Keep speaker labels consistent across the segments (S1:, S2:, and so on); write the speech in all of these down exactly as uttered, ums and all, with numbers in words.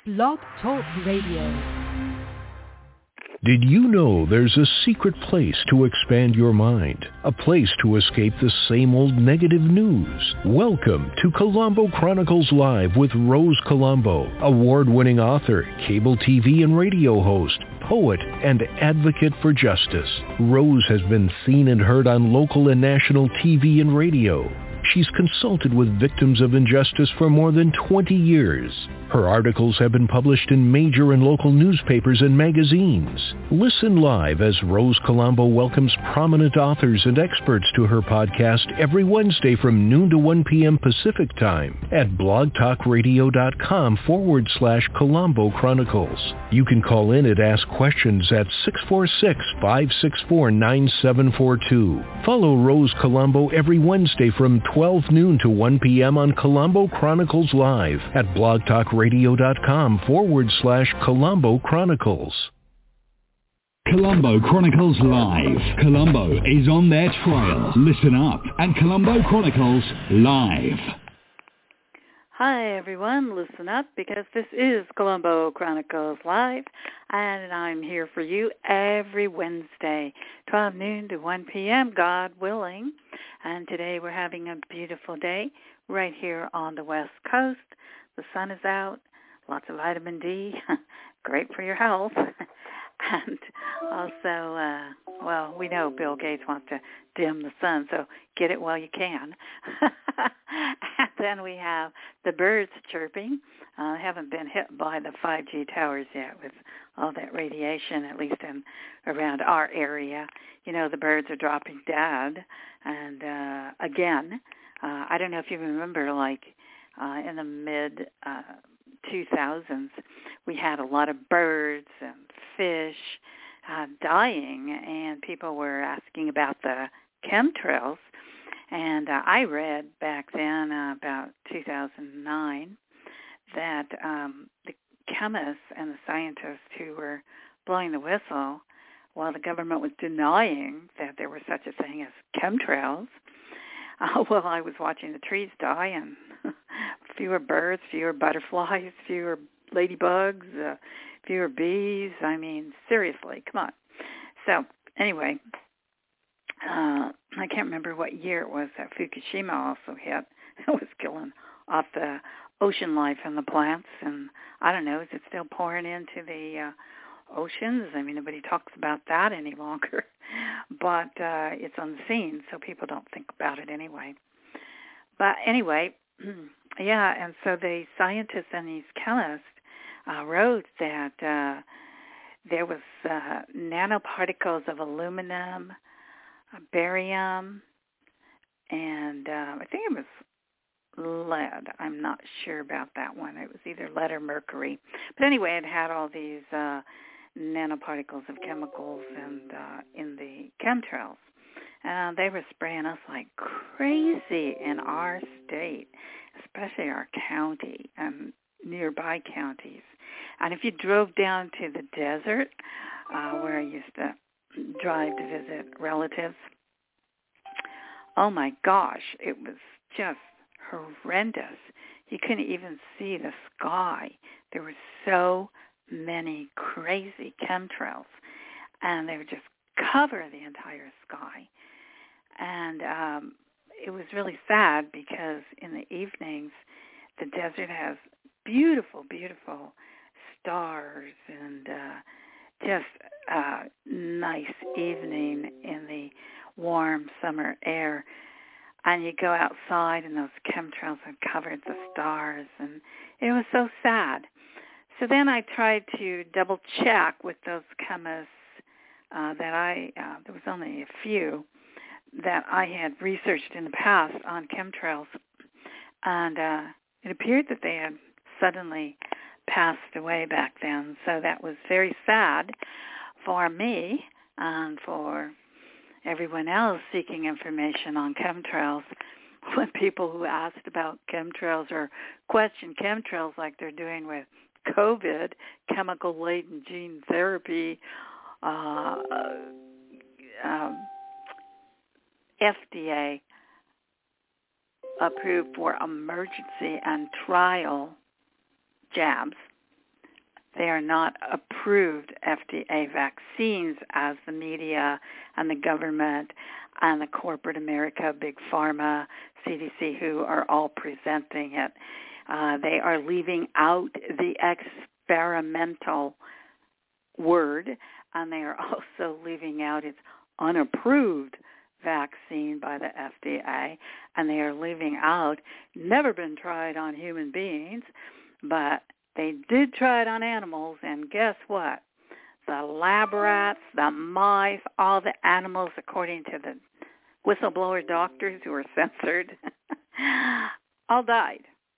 S1: Blog Talk Radio.
S2: Did you know there's a secret place to expand your mind? A place to escape the same old negative news? Welcome to Colombo Chronicles Live with Rose Colombo, award-winning author, cable T V and radio host, poet, and advocate for justice. Rose has been seen and heard on local and national T V and radio. She's consulted with victims of injustice for more than twenty years. Her articles have been published in major and local newspapers and magazines. Listen live as Rose Colombo welcomes prominent authors and experts to her podcast every Wednesday from noon to one p.m. Pacific Time at blogtalkradio.com forward slash Colombo Chronicles. You can call in and ask questions at six four six, five six four, nine seven four two. Follow Rose Colombo every Wednesday from twelve noon to one p.m. on Colombo Chronicles Live at blogtalkradio.com forward slash Colombo Chronicles.
S3: Colombo Chronicles Live. Colombo is on their trail. Listen up at Colombo Chronicles Live.
S4: Hi everyone, listen up because this is Colombo Chronicles Live and I'm here for you every Wednesday, twelve noon to one p.m., God willing. And today we're having a beautiful day right here on the West Coast. The sun is out, lots of vitamin D, great for your health. And also, uh, well, we know Bill Gates wants to dim the sun, so get it while you can. And then we have the birds chirping. Uh, haven't been hit by the five G towers yet with all that radiation, at least in around our area. You know, the birds are dropping dead. And uh, again, uh, I don't know if you remember, like uh, in the mid uh, two thousands, we had a lot of birds and fish uh, dying, and people were asking about the chemtrails. And uh, I read back then, uh, about two thousand nine, that um, the chemists and the scientists who were blowing the whistle while the government was denying that there was such a thing as chemtrails, uh, well, I was watching the trees die and fewer birds, fewer butterflies, fewer ladybugs, uh, fewer bees. I mean, seriously, come on. So anyway, uh, I can't remember what year it was that Fukushima also hit. It was killing off the ocean life and the plants. And I don't know, is it still pouring into the uh, oceans? I mean, nobody talks about that any longer. But uh, it's unseen, so people don't think about it anyway. But anyway, yeah, and so the scientists and these chemists uh, wrote that uh, there was uh, nanoparticles of aluminum, uh, barium, and uh, I think it was lead. I'm not sure about that one. It was either lead or mercury. But anyway, it had all these uh, nanoparticles of chemicals and uh, in the chemtrails. Uh, they were spraying us like crazy in our state, especially our county and nearby counties. And if you drove down to the desert, uh, where I used to drive to visit relatives, oh my gosh, it was just horrendous. You couldn't even see the sky. There were so many crazy chemtrails, and they would just cover the entire sky. And um, it was really sad because in the evenings, the desert has beautiful, beautiful stars and uh, just a nice evening in the warm summer air. And you go outside and those chemtrails had covered the stars, and it was so sad. So then I tried to double check with those chemists uh, that I, uh, there was only a few, that I had researched in the past on chemtrails, and uh, it appeared that they had suddenly passed away back then. So that was very sad for me and for everyone else seeking information on chemtrails. When people who asked about chemtrails or questioned chemtrails like they're doing with COVID, chemical-laden gene therapy, uh, um, F D A approved for emergency and trial jabs, They are not approved F D A vaccines as the media and the government and the corporate America, Big Pharma, C D C, who are all presenting it. Uh, they are leaving out the experimental word, and they are also leaving out its unapproved vaccine by the F D A, and they are leaving out never been tried on human beings, but they did try it on animals, and guess what? The lab rats, the mice, all the animals, according to the whistleblower doctors who were censored, all died.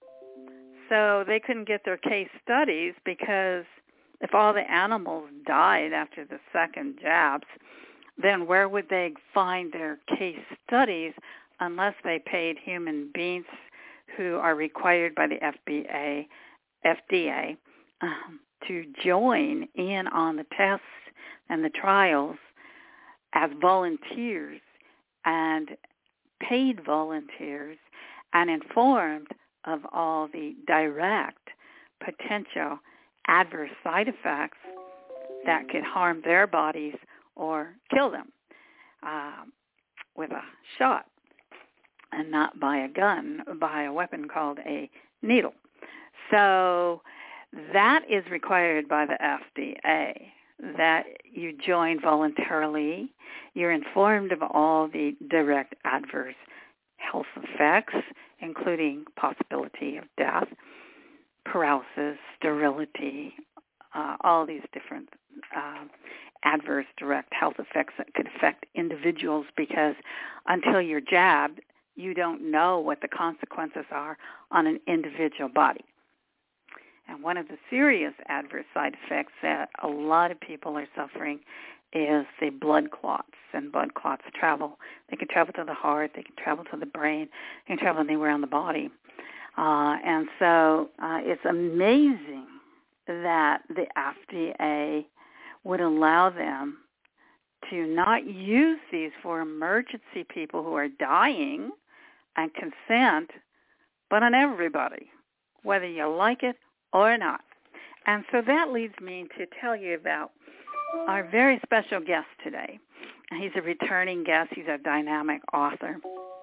S4: So they couldn't get their case studies because if all the animals died after the second jabs, then where would they find their case studies unless they paid human beings who are required by the F D A, F D A um, to join in on the tests and the trials as volunteers and paid volunteers and informed of all the direct potential adverse side effects that could harm their bodies or kill them um, with a shot, and not by a gun, by a weapon called a needle. So that is required by the F D A, that you join voluntarily. You're informed of all the direct adverse health effects, including possibility of death, paralysis, sterility, uh, all these different uh, adverse direct health effects that could affect individuals, because until you're jabbed, you don't know what the consequences are on an individual body. And one of the serious adverse side effects that a lot of people are suffering is the blood clots. And blood clots travel. They can travel to the heart. They can travel to the brain. They can travel anywhere on the body. Uh, and so uh, it's amazing that the F D A would allow them to not use these for emergency people who are dying and consent, but on everybody, whether you like it or not. And so that leads me to tell you about our very special guest today. He's a returning guest. He's a dynamic author.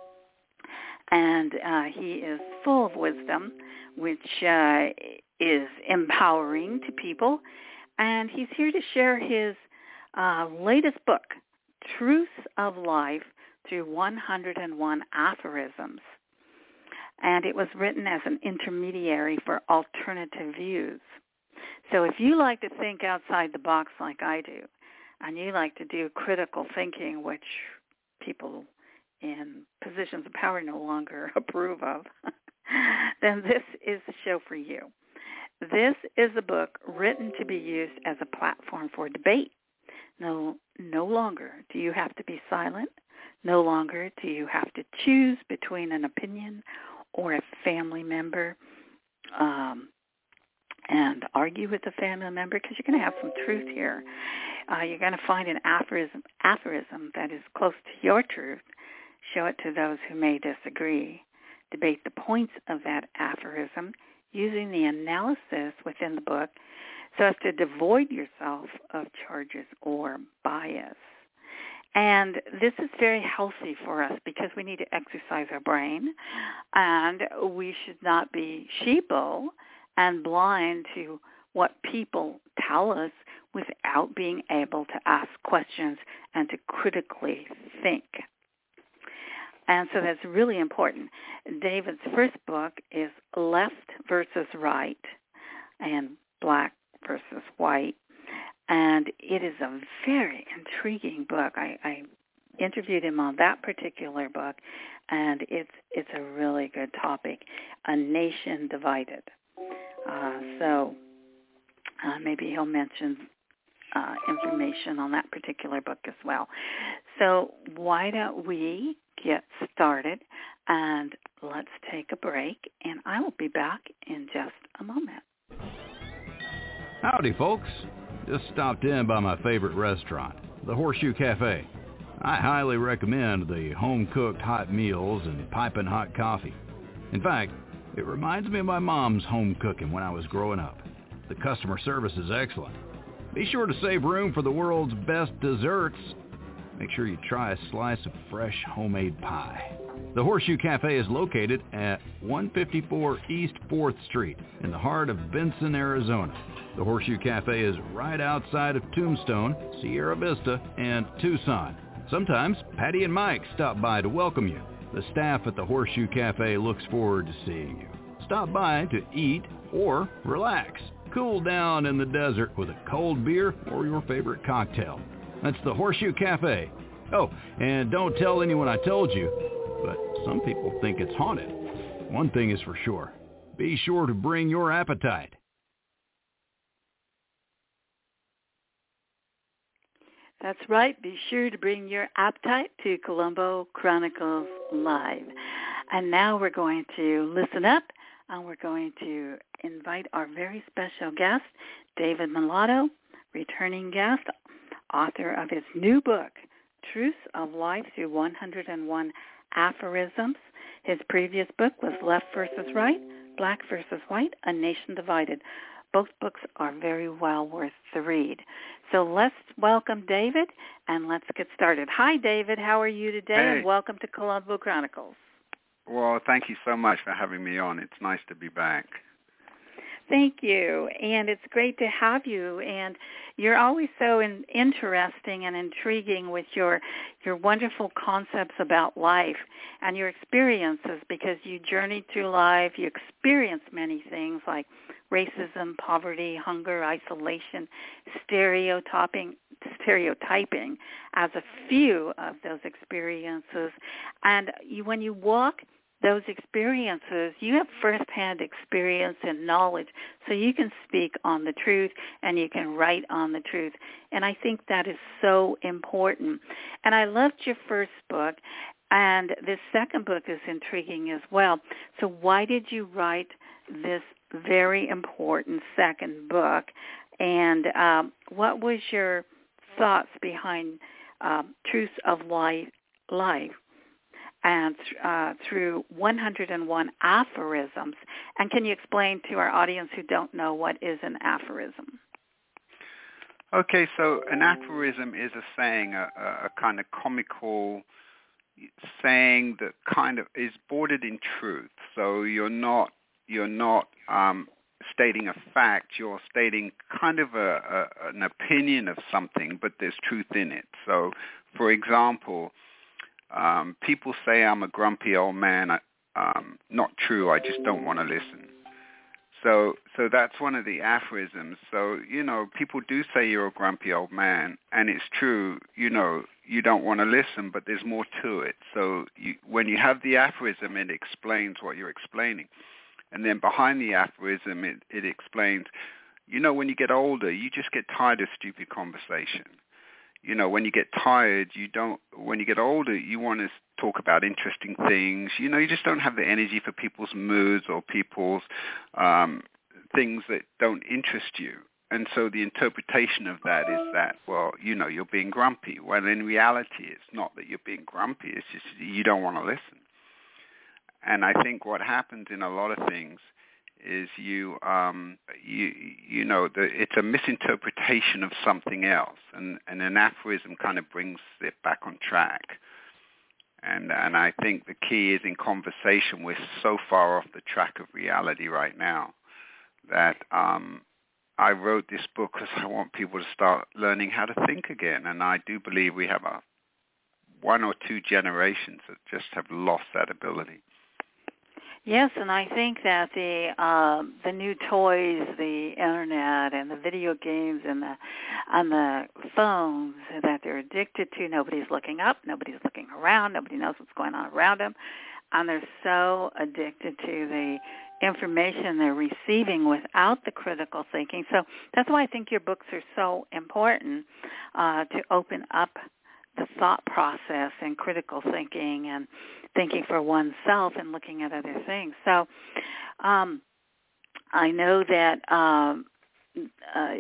S4: And uh, he is full of wisdom, which uh, is empowering to people. And he's here to share his uh, latest book, Truths of Life Through one hundred one Aphorisms. And it was written as an intermediary for alternative views. So if you like to think outside the box like I do, and you like to do critical thinking, which people in positions of power no longer approve of, then this is the show for you. This is a book written to be used as a platform for debate. No, no longer do you have to be silent. No longer do you have to choose between an opinion or a family member um, and argue with a family member, because you're going to have some truth here. Uh, you're going to find an aphorism, aphorism that is close to your truth. Show it to those who may disagree. Debate the points of that aphorism using the analysis within the book so as to devoid yourself of charges or bias. And this is very healthy for us because we need to exercise our brain, and we should not be sheeple and blind to what people tell us without being able to ask questions and to critically think. And so that's really important. David's first book is Left versus Right and Black versus White. And it is a very intriguing book. I, I interviewed him on that particular book, and it's it's a really good topic, A Nation Divided. Uh, so uh, maybe he'll mention uh, information on that particular book as well. So why don't we get started, and let's take a break, and I will be back in just a moment.
S5: Howdy, folks. Just stopped in by my favorite restaurant, the Horseshoe Cafe. I highly recommend the home-cooked hot meals and piping hot coffee. In fact, it reminds me of my mom's home cooking when I was growing up. The customer service is excellent. Be sure to save room for the world's best desserts. Make sure you try a slice of fresh homemade pie. The Horseshoe Cafe is located at one fifty-four East fourth Street in the heart of Benson, Arizona. The Horseshoe Cafe is right outside of Tombstone, Sierra Vista, and Tucson. Sometimes Patty and Mike stop by to welcome you. The staff at the Horseshoe Cafe looks forward to seeing you. Stop by to eat or relax. Cool down in the desert with a cold beer or your favorite cocktail. That's the Horseshoe Cafe. Oh, and don't tell anyone I told you, but some people think it's haunted. One thing is for sure. Be sure to bring your appetite.
S4: That's right. Be sure to bring your appetite to Colombo Chronicles Live. And now we're going to listen up, and we're going to invite our very special guest, David Mulatto, returning guest, author of his new book, Truths of Life Through one hundred one Aphorisms. His previous book was Left versus Right, Black versus White, A Nation Divided. Both books are very well worth the read. So let's welcome David, and let's get started. Hi, David. How are you today?
S6: Hey.
S4: And welcome to Colombo Chronicles.
S6: Well, thank you so much for having me on. It's nice to be back.
S4: Thank you, and it's great to have you. And you're always so in, interesting and intriguing with your your wonderful concepts about life and your experiences, because you journeyed through life. You experienced many things like racism, poverty, hunger, isolation, stereotyping, stereotyping as a few of those experiences. And you, when you walk those experiences, you have firsthand experience and knowledge, so you can speak on the truth and you can write on the truth. And I think that is so important. And I loved your first book, and this second book is intriguing as well. So why did you write this very important second book? And um, what was your thoughts behind uh, Truths of Life, life and uh, through one hundred one aphorisms? And can you explain to our audience who don't know what is an aphorism?
S6: Okay, so an aphorism is a saying, a, a kind of comical saying that kind of is bordered in truth. So you're not you're not um, stating a fact. You're stating kind of a, a, an opinion of something, but there's truth in it. So, for example, Um, people say I'm a grumpy old man. I, um, not true. I just don't want to listen. So, so that's one of the aphorisms. So, you know, people do say you're a grumpy old man, and it's true. You know, you don't want to listen, but there's more to it. So, you, when you have the aphorism, it explains what you're explaining, and then behind the aphorism, it, it explains. You know, when you get older, you just get tired of stupid conversation. You know, when you get tired, you don't, when you get older, you want to talk about interesting things. You know, you just don't have the energy for people's moods or people's um, things that don't interest you. And so the interpretation of that is that, well, you know, you're being grumpy. When in reality, it's not that you're being grumpy. It's just you don't want to listen. And I think what happens in a lot of things is you, um, you, you know, the, it's a misinterpretation of something else, and, and an aphorism kind of brings it back on track. And and I think the key is in conversation, we're so far off the track of reality right now that um, I wrote this book because I want people to start learning how to think again. And I do believe we have a one or two generations that just have lost that ability.
S4: Yes, and I think that the uh, the new toys, the internet, and the video games, and the on the phones that they're addicted to, nobody's looking up, nobody's looking around, nobody knows what's going on around them, and they're so addicted to the information they're receiving without the critical thinking. So that's why I think your books are so important, uh, to open up the thought process and critical thinking and thinking for oneself and looking at other things. So um, I know that um, uh,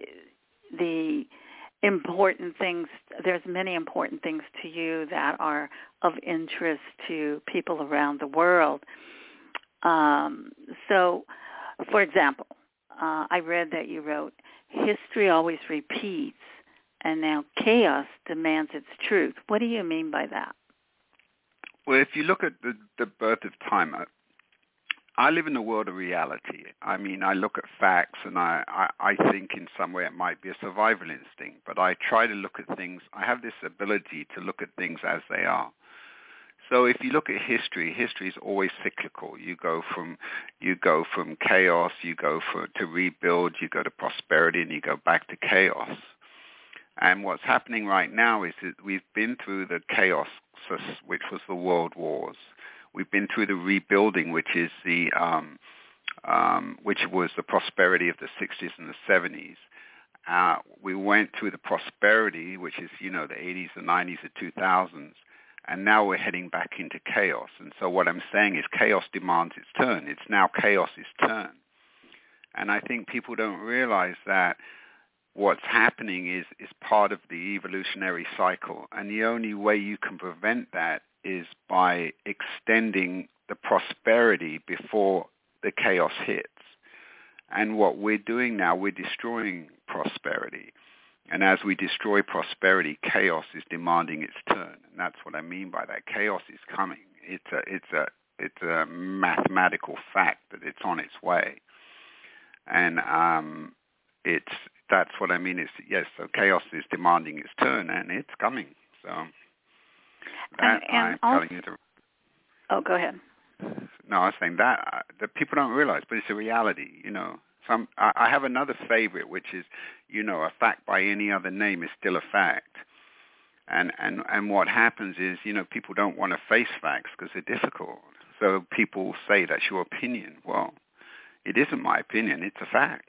S4: the important things, there's many important things to you that are of interest to people around the world. Um, so, for example, uh, I read that you wrote, history always repeats, and now chaos demands its truth. What do you mean by that?
S6: Well, if you look at the, the birth of time, I live in a world of reality. I mean, I look at facts, and I, I, I think in some way it might be a survival instinct, but I try to look at things. I have this ability to look at things as they are. So if you look at history, history is always cyclical. You go from you go from chaos, you go for, to rebuild, you go to prosperity, and you go back to chaos. And what's happening right now is that we've been through the chaos, which was the world wars. We've been through the rebuilding, which is the um, um, which was the prosperity of the sixties and the seventies. Uh, we went through the prosperity, which is, you know, the eighties, the nineties, the two thousands. And now we're heading back into chaos. And so what I'm saying is chaos demands its turn. It's now chaos's turn. And I think people don't realize that what's happening is, is part of the evolutionary cycle. And the only way you can prevent that is by extending the prosperity before the chaos hits. And what we're doing now, we're destroying prosperity. And as we destroy prosperity, chaos is demanding its turn, and that's what I mean by that. Chaos is coming. It's a, it's a, it's a mathematical fact that it's on its way, and um, it's that's what I mean. Is yes, so chaos is demanding its turn, and it's coming. So that
S4: and, and
S6: I'm
S4: also,
S6: telling you. To,
S4: oh, go ahead.
S6: No, I was saying that uh, that people don't realize, but it's a reality, you know. Some, I have another favorite, which is, you know, a fact by any other name is still a fact. And, and, and what happens is, you know, people don't want to face facts because they're difficult. So people say that's your opinion. Well, it isn't my opinion. It's a fact.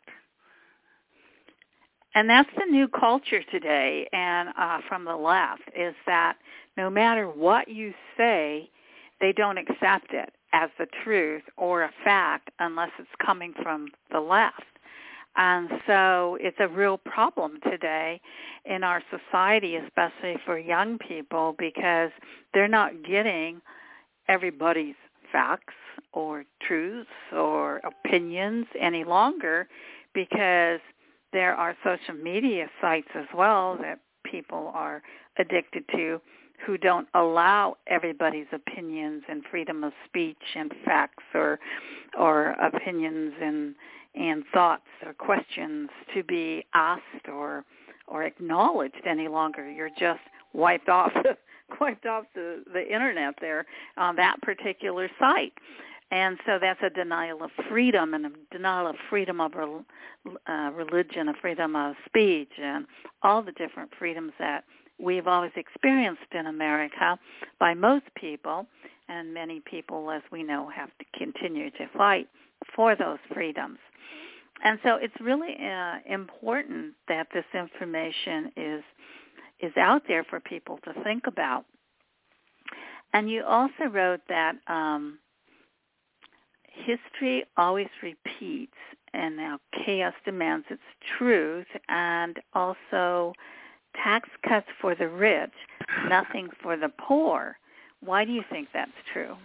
S4: And that's the new culture today, and uh, from the left, is that no matter what you say, they don't accept it as the truth or a fact unless it's coming from the left. And so it's a real problem today in our society, especially for young people, because they're not getting everybody's facts or truths or opinions any longer, because there are social media sites as well that people are addicted to, who don't allow everybody's opinions and freedom of speech and facts or or opinions and and thoughts or questions to be asked or or acknowledged any longer. You're just wiped off wiped off the, the internet there on that particular site. And so that's a denial of freedom, and a denial of freedom of uh, religion, a freedom of speech, and all the different freedoms that we've always experienced in America by most people, and many people, as we know, have to continue to fight for those freedoms. And so it's really uh, important that this information is is out there for people to think about. And you also wrote that um, history always repeats, and now chaos demands its truth, and also tax cuts for the rich, nothing for the poor. Why do you think that's true?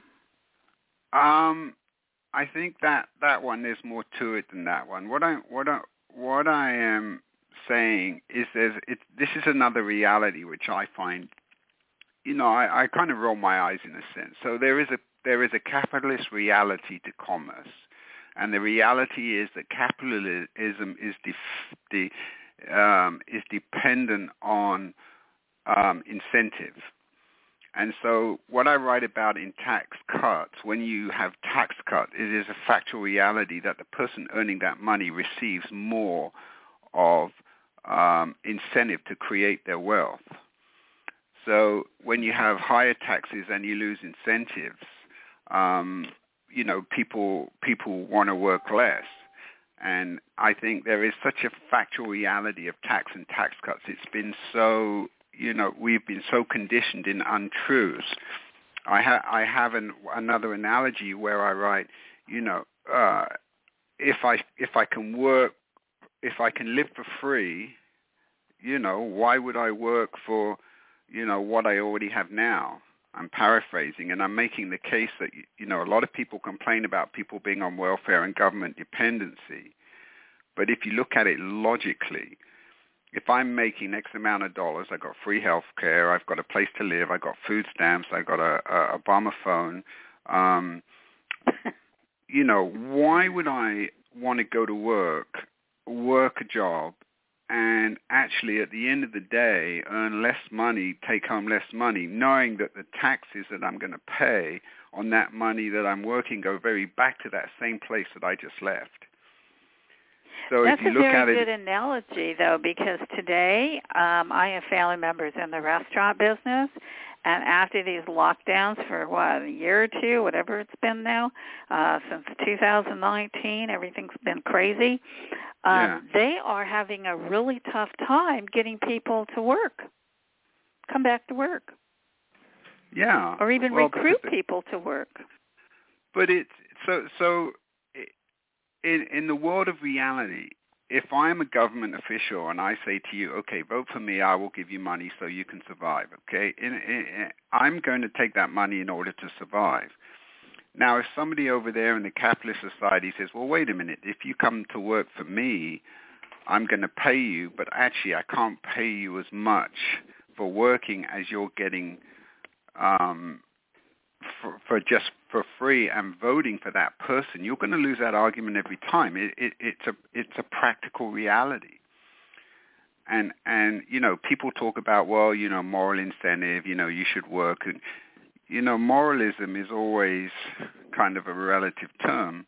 S6: Um, I think that, that one, there's more to it than that one. What I what I what I am saying is there's it. This is another reality which I find, you know, I, I kind of roll my eyes in a sense. So there is a there is a capitalist reality to commerce, and the reality is that capitalism is the the Um, is dependent on um, incentive. And so what I write about in tax cuts, when you have tax cut, it is a factual reality that the person earning that money receives more of um, incentive to create their wealth. So when you have higher taxes and you lose incentives, um, you know, people people want to work less. And I think there is such a factual reality of tax and tax cuts. It's been so, you know, we've been so conditioned in untruths. I, ha- I have an, another analogy where I write, you know, uh, if I if I can work, if I can live for free, you know, why would I work for, you know, what I already have now? I'm paraphrasing, and I'm making the case that, you know, a lot of people complain about people being on welfare and government dependency. But if you look at it logically, if I'm making X amount of dollars, I've got free health care, I've got a place to live, I've got food stamps, I've got a, a Obama phone, um, you know, why would I want to go to work, work a job, and actually at the end of the day earn less money, take home less money, knowing that the taxes that I'm going to pay on that money that I'm working go very back to that same place that I just left. So
S4: That's
S6: if you
S4: a
S6: look
S4: very
S6: at it,
S4: good analogy, though, because today um, I have family members in the restaurant business, and after these lockdowns for, what, a year or two, whatever it's been now, uh, since two thousand nineteen, everything's been crazy, um,
S6: yeah.
S4: they are having a really tough time getting people to work, come back to work.
S6: Yeah.
S4: Or even
S6: well,
S4: recruit
S6: but,
S4: people to work.
S6: But it's, so, so in, in the world of reality, if I'm a government official and I say to you, okay, vote for me, I will give you money so you can survive, okay? In, in, in, I'm going to take that money in order to survive. Now, if somebody over there in the capitalist society says, well, wait a minute, if you come to work for me, I'm going to pay you, but actually I can't pay you as much for working as you're getting um, for, for just for free and voting for that person, you're going to lose that argument every time. It, it, it's a it's a practical reality. And and you know, people talk about, well, you know, moral incentive. You know, you should work. And you know, moralism is always kind of a relative term,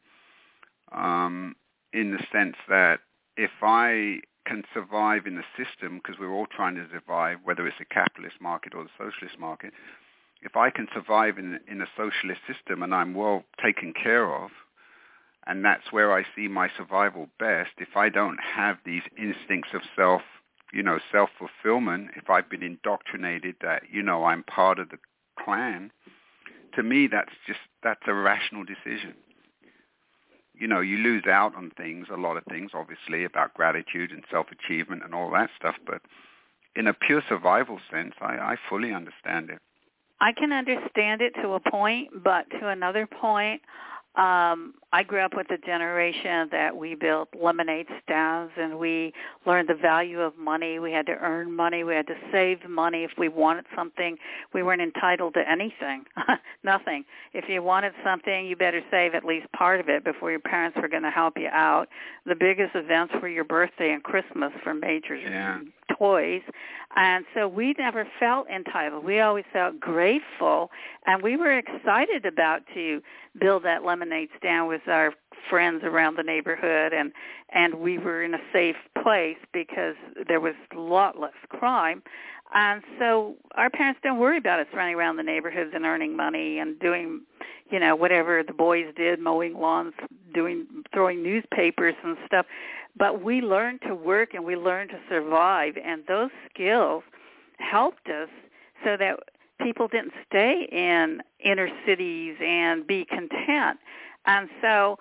S6: um, in the sense that if I can survive in the system, because we're all trying to survive, whether it's a capitalist market or the socialist market. If I can survive in, in a socialist system and I'm well taken care of, and that's where I see my survival best, if I don't have these instincts of self, you know, self-fulfillment, if I've been indoctrinated that, you know, I'm part of the clan, to me that's just, that's a rational decision. You know, you lose out on things, a lot of things, obviously, about gratitude and self-achievement and all that stuff, but in a pure survival sense, I, I fully understand it.
S4: I can understand it to a point, but to another point, um, I grew up with a generation that we built lemonade stands and we learned the value of money. We had to earn money. We had to save money. If we wanted something, we weren't entitled to anything, nothing. If you wanted something, you better save at least part of it before your parents were going to help you out. The biggest events were your birthday and Christmas for major
S6: yeah.
S4: toys. And so we never felt entitled. We always felt grateful, and we were excited about to build that lemonade stand with our friends around the neighborhood, and, and we were in a safe place because there was a lot less crime. And so our parents didn't worry about us running around the neighborhoods and earning money and doing, you know, whatever the boys did, mowing lawns, doing, throwing newspapers and stuff. But we learned to work and we learned to survive, and those skills helped us so that people didn't stay in inner cities and be content. And so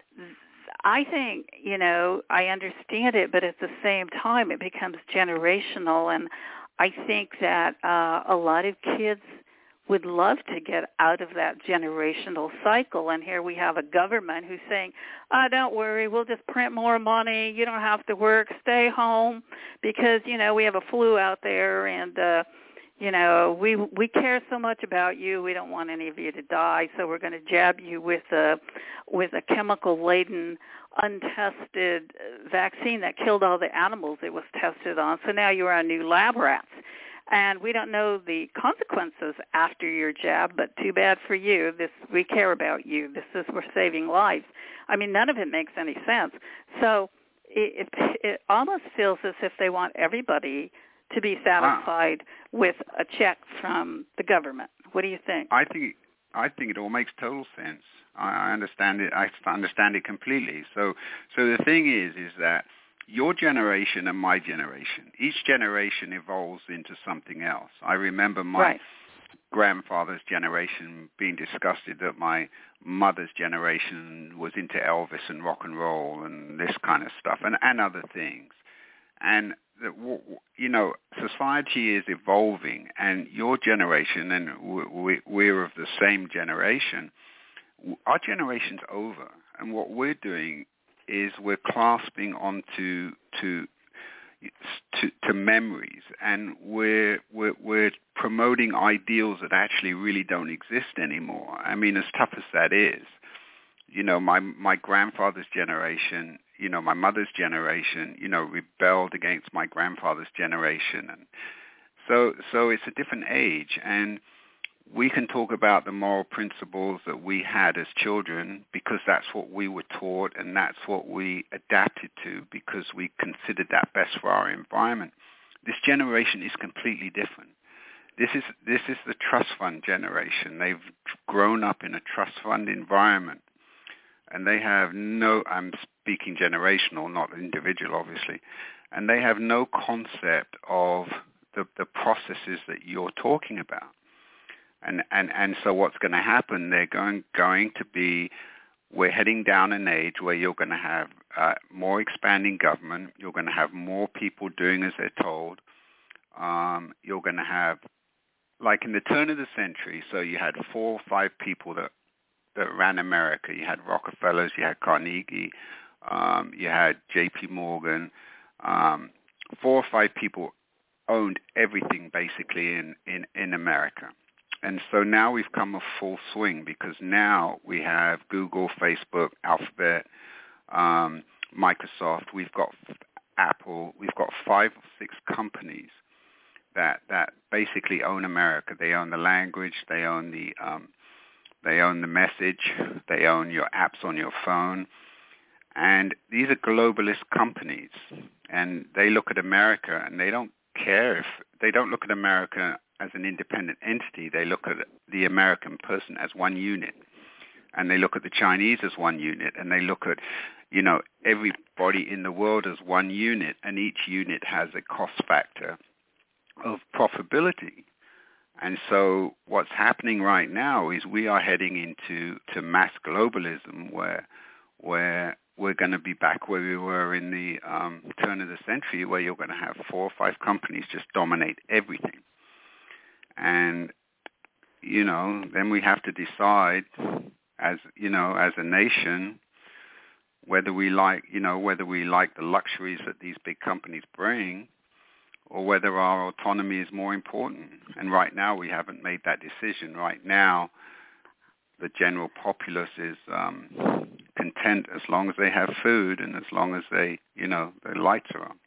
S4: I think, you know, I understand it, but at the same time it becomes generational, and I think that uh, a lot of kids would love to get out of that generational cycle. And here we have a government who's saying, oh, don't worry, we'll just print more money. You don't have to work. Stay home because, you know, we have a flu out there, and, uh, you know, we we care so much about you. We don't want any of you to die, so we're going to jab you with a, with a chemical-laden, untested vaccine that killed all the animals it was tested on. So now you're on new lab rats. And we don't know the consequences after your jab, but too bad for you. This, we care about you. This is, we're saving lives. I mean, none of it makes any sense. So it, it, it almost feels as if they want everybody to be satisfied wow. with a check from the government. What do you think?
S6: I think I think it all makes total sense. I, I understand it. I understand it completely. So so the thing is, is that your generation and my generation, each generation evolves into something else. I remember my right. grandfather's generation being disgusted that my mother's generation was into Elvis and rock and roll and this kind of stuff, and, and other things. And, you know, society is evolving, and your generation, and we, we're of the same generation, our generation's over. And what we're doing is we're clasping onto to to, to memories, and we're, we're we're promoting ideals that actually really don't exist anymore. I mean, as tough as that is, you know, my my grandfather's generation, you know, my mother's generation, you know, rebelled against my grandfather's generation, and so so it's a different age, and we can talk about the moral principles that we had as children because that's what we were taught and that's what we adapted to because we considered that best for our environment. This generation is completely different. This is this is the trust fund generation. They've grown up in a trust fund environment, and they have no, I'm speaking generational, not individual, obviously, and they have no concept of the, the processes that you're talking about. And, and and so what's going to happen, they're going going to be, we're heading down an age where you're going to have uh, more expanding government. You're going to have more people doing as they're told. Um, you're going to have, like in the turn of the century, so you had four or five people that, that ran America. You had Rockefellers, you had Carnegie, um, you had J P Morgan. Um, four or five people owned everything basically in, in, in America. And so now we've come a full swing because now we have Google, Facebook, Alphabet, um, Microsoft. We've got Apple. We've got five or six companies that that basically own America. They own the language. They own the um, they own the message. They own your apps on your phone. And these are globalist companies. And they look at America and they don't care if they don't look at America as an independent entity. They look at the American person as one unit, and they look at the Chinese as one unit, and they look at, you know, everybody in the world as one unit, and each unit has a cost factor of profitability. And so what's happening right now is we are heading into to mass globalism where where we're going to be back where we were in the um, turn of the century, where you're going to have four or five companies just dominate everything. And, you know, then we have to decide as, you know, as a nation, whether we like, you know, whether we like the luxuries that these big companies bring or whether our autonomy is more important. And right now we haven't made that decision. Right now, the general populace is um, content as long as they have food and as long as they, you know, their lights are on.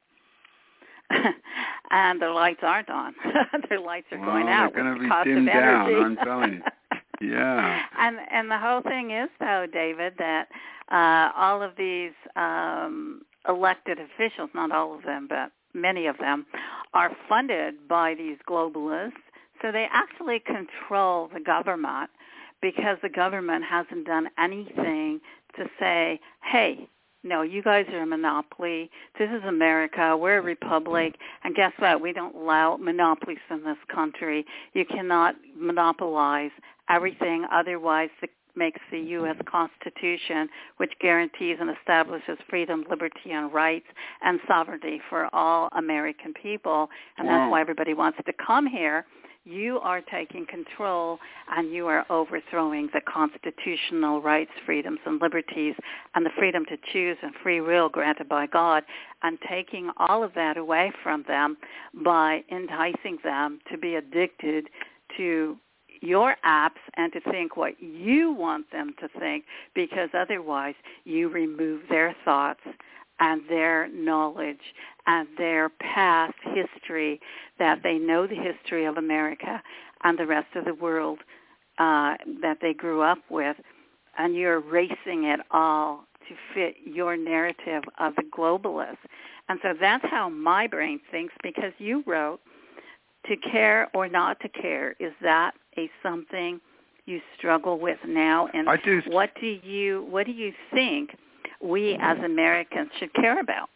S4: And their lights aren't on. Their lights are
S6: well,
S4: going out.
S6: They're going to
S4: the
S6: be dimmed
S4: down,
S6: I'm telling you. Yeah.
S4: And and the whole thing is, though, David, that uh, all of these um, elected officials, not all of them, but many of them, are funded by these globalists. So they actually control the government because the government hasn't done anything to say, hey, no, you guys are a monopoly. This is America. We're a republic. And guess what? We don't allow monopolies in this country. You cannot monopolize everything. Otherwise, it makes the U S Constitution, which guarantees and establishes freedom, liberty, and rights and sovereignty for all American people. And that's why everybody wants to come here. You are taking control and you are overthrowing the constitutional rights, freedoms, and liberties and the freedom to choose and free will granted by God, and taking all of that away from them by enticing them to be addicted to your apps and to think what you want them to think, because otherwise you remove their thoughts and their knowledge and their past history, that they know the history of America and the rest of the world uh, that they grew up with, and you're erasing it all to fit your narrative of the globalists. And so that's how my brain thinks, because you wrote, to care or not to care, is that a something you struggle with now? And
S6: I do.
S4: what do you what do you think we as Americans should care about?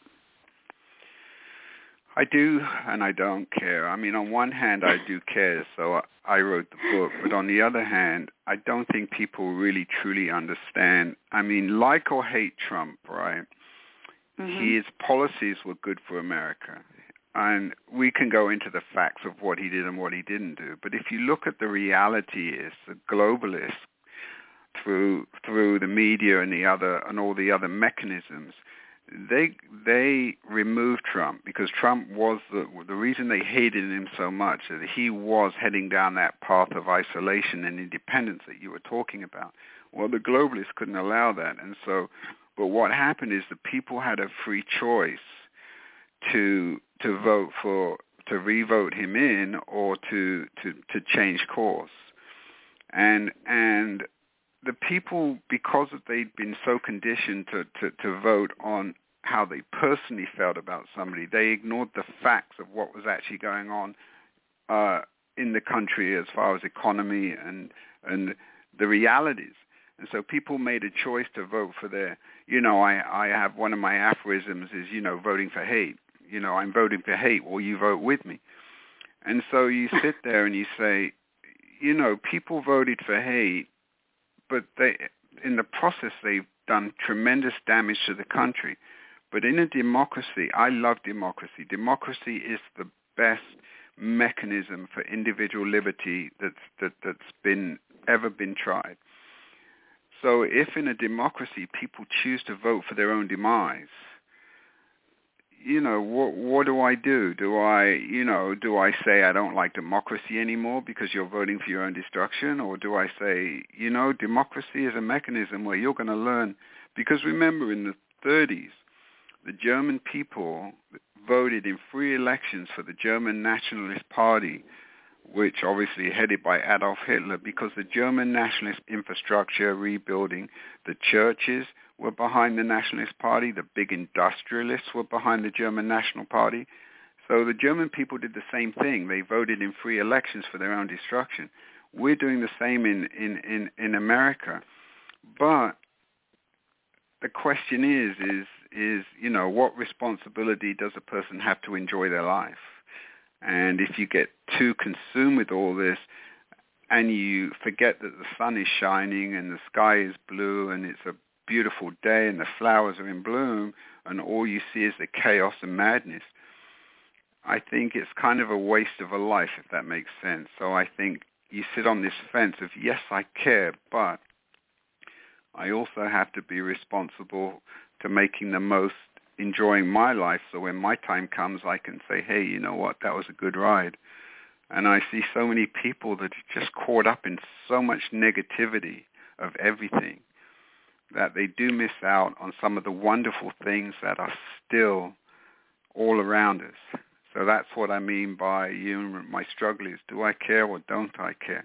S6: I do and I don't care. I mean, on one hand, I do care, so I wrote the book. But on the other hand, I don't think people really truly understand. I mean, like or hate Trump, right? Mm-hmm. His policies were good for America. And we can go into the facts of what he did and what he didn't do. But if you look at the reality is the globalists, through through the media and the other and all the other mechanisms, they they removed Trump because Trump was the the reason they hated him so much, that he was heading down that path of isolation and independence that you were talking about. Well, the globalists couldn't allow that, and so, but what happened is the people had a free choice to to vote for to re-vote him in or to to to change course, and and. The people, because they'd been so conditioned to, to, to vote on how they personally felt about somebody, they ignored the facts of what was actually going on uh, in the country as far as economy and and the realities. And so people made a choice to vote for their, you know, I, I have one of my aphorisms is, you know, voting for hate. You know, I'm voting for hate, or you vote with me. And so you sit there and you say, you know, people voted for hate, but they, in the process, they've done tremendous damage to the country. But in a democracy, I love democracy. Democracy is the best mechanism for individual liberty that's that, that's been ever been tried. So if in a democracy people choose to vote for their own demise, you know, what what do I do? Do I, you know, do I say I don't like democracy anymore because you're voting for your own destruction? Or do I say, you know, democracy is a mechanism where you're going to learn? Because remember, in the thirties, the German people voted in free elections for the German Nationalist Party, which obviously headed by Adolf Hitler, because the German nationalist infrastructure rebuilding, the churches were behind the Nationalist Party, the big industrialists were behind the German National Party. So the German people did the same thing. They voted in free elections for their own destruction. We're doing the same in, in, in, in America. But the question is, is, is, you know, what responsibility does a person have to enjoy their life? And if you get too consumed with all this and you forget that the sun is shining and the sky is blue and it's a beautiful day and the flowers are in bloom and all you see is the chaos and madness, I think it's kind of a waste of a life, if that makes sense. So I think you sit on this fence of, yes, I care, but I also have to be responsible to making the most, enjoying my life, so when my time comes, I can say, hey, you know what, that was a good ride. And I see so many people that are just caught up in so much negativity of everything that they do miss out on some of the wonderful things that are still all around us. So that's what I mean by, you know, my struggle is, do I care or don't I care?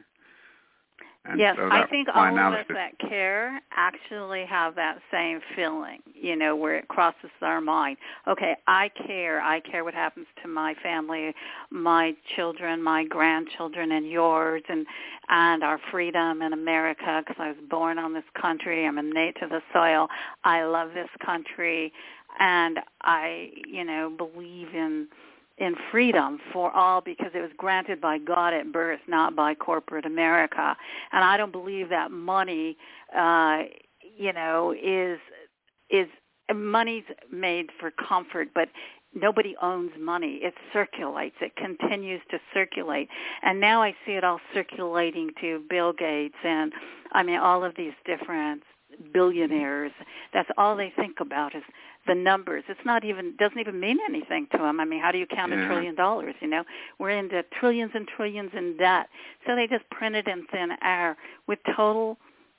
S6: And
S4: yes,
S6: so
S4: I think all
S6: analysis.
S4: of us that care actually have that same feeling, you know, where it crosses our mind. Okay, I care. I care what happens to my family, my children, my grandchildren, and yours, and and our freedom in America, because I was born on this country. I'm a native to the soil. I love this country, and I, you know, believe in in freedom for all, because it was granted by God at birth, not by corporate America. And I don't believe that money, uh, you know, is is money's made for comfort, but nobody owns money. It circulates. It continues to circulate. And now I see it all circulating to Bill Gates and, I mean, all of these different billionaires. That's all they think about is the numbers. It's not even, doesn't even mean anything to them. I mean, how do you count
S6: yeah.
S4: a trillion dollars, you know? We're into trillions and trillions in debt. So they just print it in thin air with total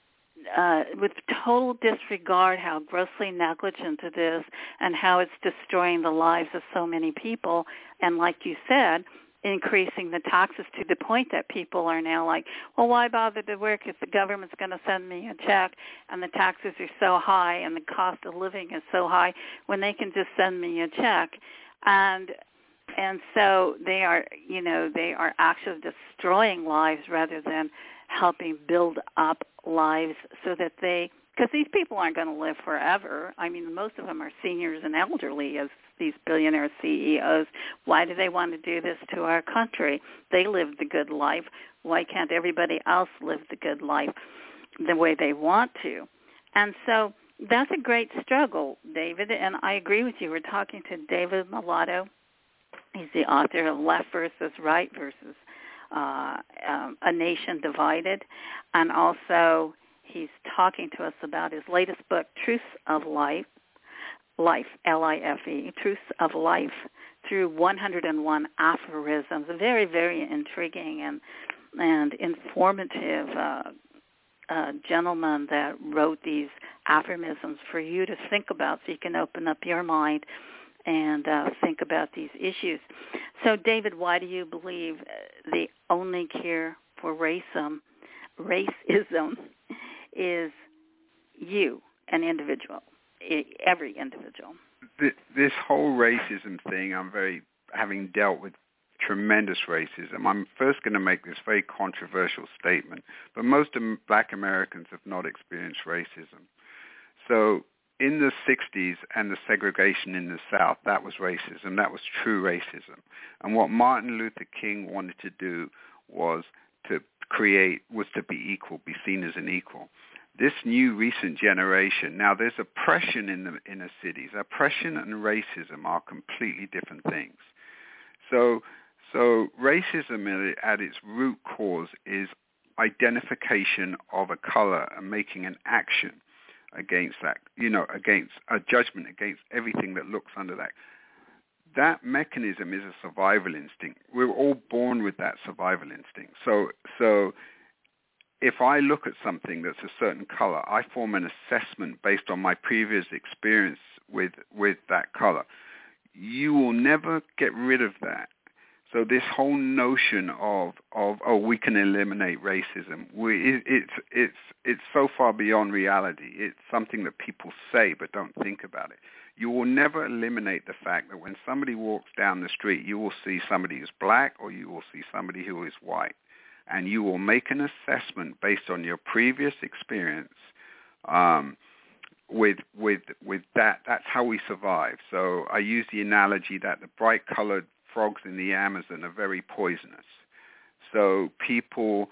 S4: uh, with total disregard how grossly negligent it is and how it's destroying the lives of so many people. And like you said, increasing the taxes to the point that people are now like, well, why bother to work if the government's going to send me a check and the taxes are so high and the cost of living is so high when they can just send me a check. And and so they are, you know, they are actually destroying lives rather than helping build up lives so that they, because these people aren't going to live forever. I mean, most of them are seniors and elderly as these billionaire C E Os. Why do they want to do this to our country? They lived the good life. Why can't everybody else live the good life the way they want to? And so that's a great struggle, David, and I agree with you. We're talking to David Mulatto. He's the author of Left versus Right versus uh, um, A Nation Divided, and also He's talking to us about his latest book, Truths of Life, Life, L I F E, Truths of Life, through one hundred one aphorisms. A very, very intriguing and and informative uh, uh, gentleman that wrote these aphorisms for you to think about, so you can open up your mind and uh, think about these issues. So, David, why do you believe the only cure for racism, racism is you, an individual, every individual?
S6: This whole racism thing, I'm very, having dealt with tremendous racism, I'm first going to make this very controversial statement, but most black Americans have not experienced racism. So in the sixties and the segregation in the South, that was racism. That was true racism. And what Martin Luther King wanted to do was to create, was to be equal, be seen as an equal. This new recent generation, now there's oppression in the inner cities. Oppression and racism are completely different things. So, so racism at its root cause is identification of a color and making an action against that, you know, against a judgment against everything that looks under that. That mechanism is a survival instinct. We're all born with that survival instinct. So, so if I look at something that's a certain color, I form an assessment based on my previous experience with with that color. You will never get rid of that. So this whole notion of, of oh, we can eliminate racism, we, it, it's it's it's so far beyond reality. It's something that people say but don't think about it. You will never eliminate the fact that when somebody walks down the street, you will see somebody who's black or you will see somebody who is white. And you will make an assessment based on your previous experience um, with with with that. That's how we survive. So I use the analogy that the bright-colored frogs in the Amazon are very poisonous. So people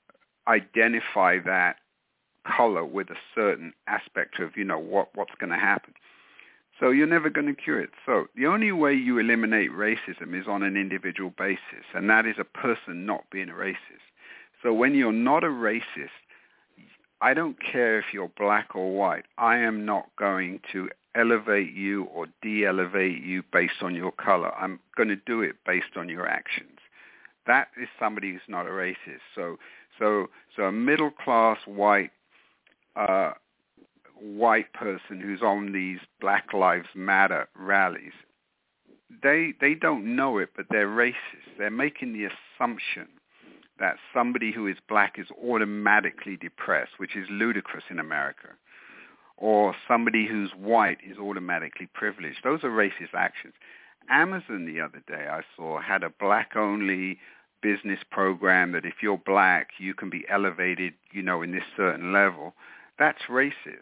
S6: identify that color with a certain aspect of, you know, what, what's going to happen. So you're never going to cure it. So the only way you eliminate racism is on an individual basis, and that is a person not being a racist. So when you're not a racist, I don't care if you're black or white. I am not going to elevate you or de-elevate you based on your color. I'm going to do it based on your actions. That is somebody who's not a racist. So, so, so a middle-class white uh, white person who's on these Black Lives Matter rallies, they they don't know it, but they're racist. They're making the assumption that somebody who is black is automatically depressed, which is ludicrous in America, or somebody who's white is automatically privileged. Those are racist actions. Amazon the other day I saw had a black-only business program that if you're black, you can be elevated, you know, in this certain level. That's racist.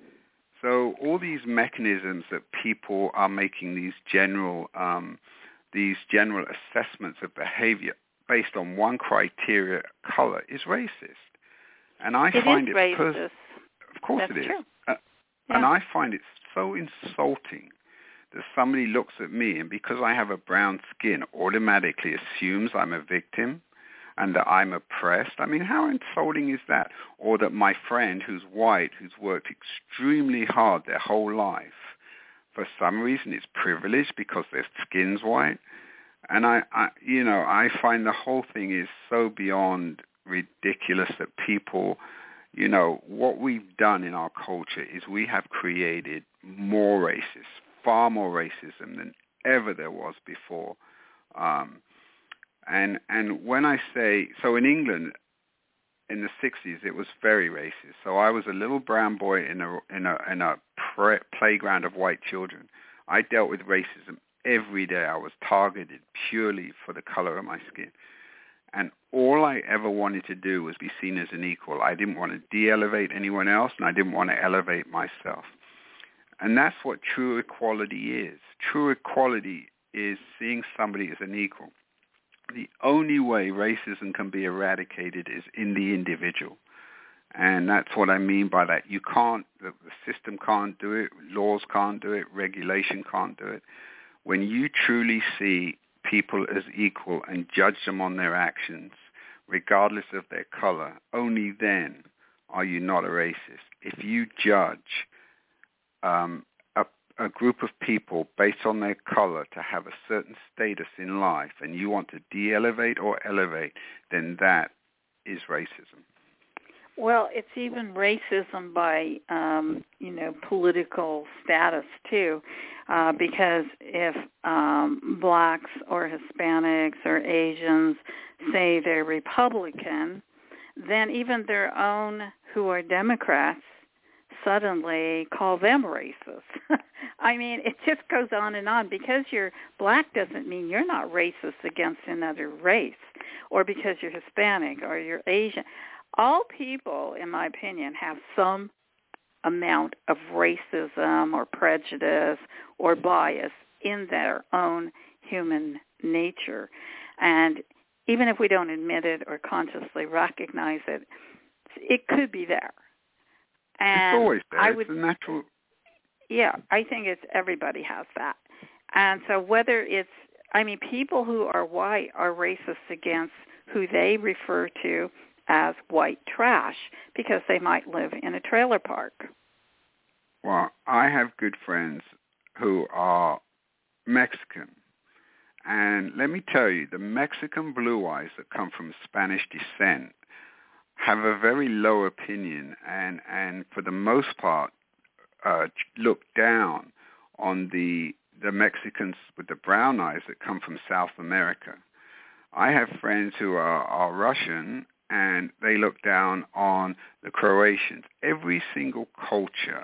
S6: So all these mechanisms that people are making these general um, these general assessments of behavior based on one criteria, color, is racist. And I
S4: it
S6: find
S4: is
S6: it
S4: racist.
S6: Pers- of course
S4: That's
S6: it is.
S4: True.
S6: Uh,
S4: yeah.
S6: And I find it so insulting that somebody looks at me and because I have a brown skin automatically assumes I'm a victim and that I'm oppressed. I mean, how insulting is that? Or that my friend who's white, who's worked extremely hard their whole life, for some reason is privileged because their skin's white. And I, I, you know, I find the whole thing is so beyond ridiculous that people, you know, what we've done in our culture is we have created more racism, far more racism than ever there was before. Um, and and when I say, so in England, in the sixties, it was very racist. So I was a little brown boy in a in a in a pre- playground of white children. I dealt with racism every day. I was targeted purely for the color of my skin. And all I ever wanted to do was be seen as an equal. I didn't want to de-elevate anyone else, and I didn't want to elevate myself. And that's what true equality is. True equality is seeing somebody as an equal. The only way racism can be eradicated is in the individual. And that's what I mean by that. You can't, the, the system can't do it, laws can't do it, regulation can't do it. When you truly see people as equal and judge them on their actions, regardless of their color, only then are you not a racist? If you judge um, a, a group of people based on their color to have a certain status in life, and you want to de-elevate or elevate, then that is racism.
S4: Well, it's even racism by, um, you know, political status, too, uh, because if um, blacks or Hispanics or Asians say they're Republican, then even their own who are Democrats suddenly call them racist. I mean, it just goes on and on. Because you're black doesn't mean you're not racist against another race, or because you're Hispanic or you're Asian. All people, in my opinion, have some amount of racism or prejudice or bias in their own human nature. And even if we don't admit it or consciously recognize it, it could be there. And
S6: it's always there.
S4: I
S6: it's
S4: would,
S6: a natural...
S4: Yeah, I think it's everybody has that. And so whether it's, I mean, people who are white are racist against who they refer to as white trash because they might live in a trailer park.
S6: Well, I have good friends who are Mexican. And let me tell you, the Mexican blue eyes that come from Spanish descent have a very low opinion and, and for the most part, uh, look down on the the Mexicans with the brown eyes that come from South America. I have friends who are, are Russian, and they look down on the Croatians. Every single culture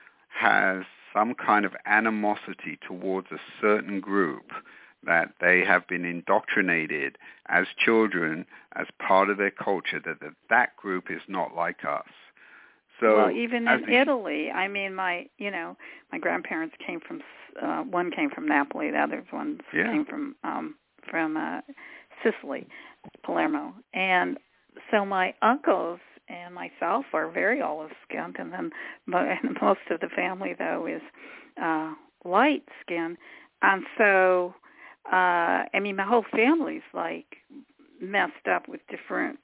S6: has some kind of animosity towards a certain group that they have been indoctrinated as children as part of their culture, that that, that group is not like us. So
S4: well, even in
S6: the,
S4: Italy, I mean, my you know, my grandparents came from uh, one came from Napoli, the other one
S6: yeah.
S4: came from um, from uh, Sicily, Palermo, and so my uncles and myself are very olive-skinned, and then most of the family, though, is uh, light-skinned. And so, uh, I mean, my whole family's, like, messed up with different